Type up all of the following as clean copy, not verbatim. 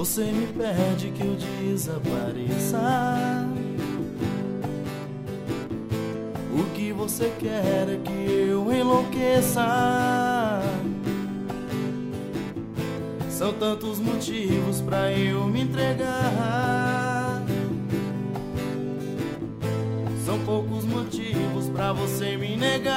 Você me pede que eu desapareça. O que você quer é que eu enlouqueça. São tantos motivos pra eu me entregar. São poucos motivos pra você me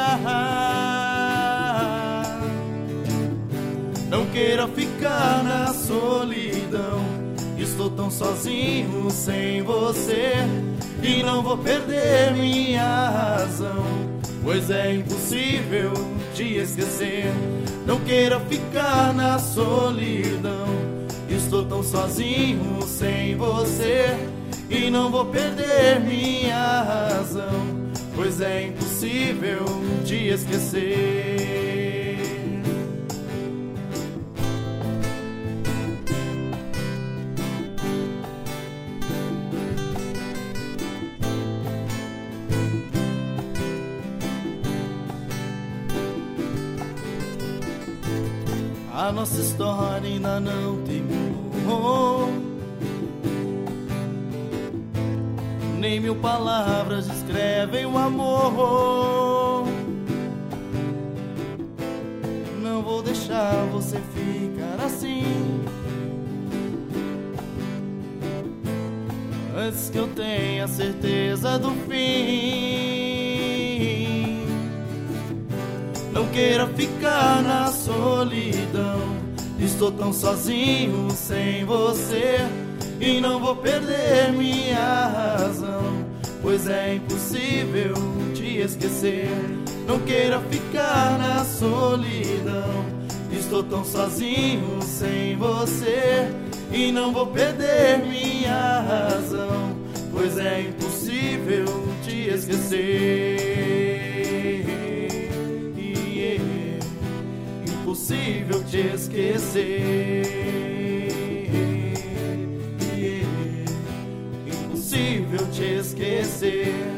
negar. Não queira ficar na solidão. Estou tão sozinho sem você e não vou perder minha razão, pois é impossível te esquecer. Não queira ficar na solidão. Estou tão sozinho sem você e não vou perder minha razão, pois é impossível te esquecer. A nossa história ainda não terminou. Nem 1000 palavras descrevem o amor. Não vou deixar você ficar assim antes que eu tenha certeza do fim. Não queira ficar na solidão. Estou tão sozinho sem você e não vou perder minha razão, pois é impossível te esquecer. Não queira ficar na solidão. Estou tão sozinho sem você e não vou perder minha razão, pois é impossível te esquecer. Impossível te esquecer. Impossível te esquecer.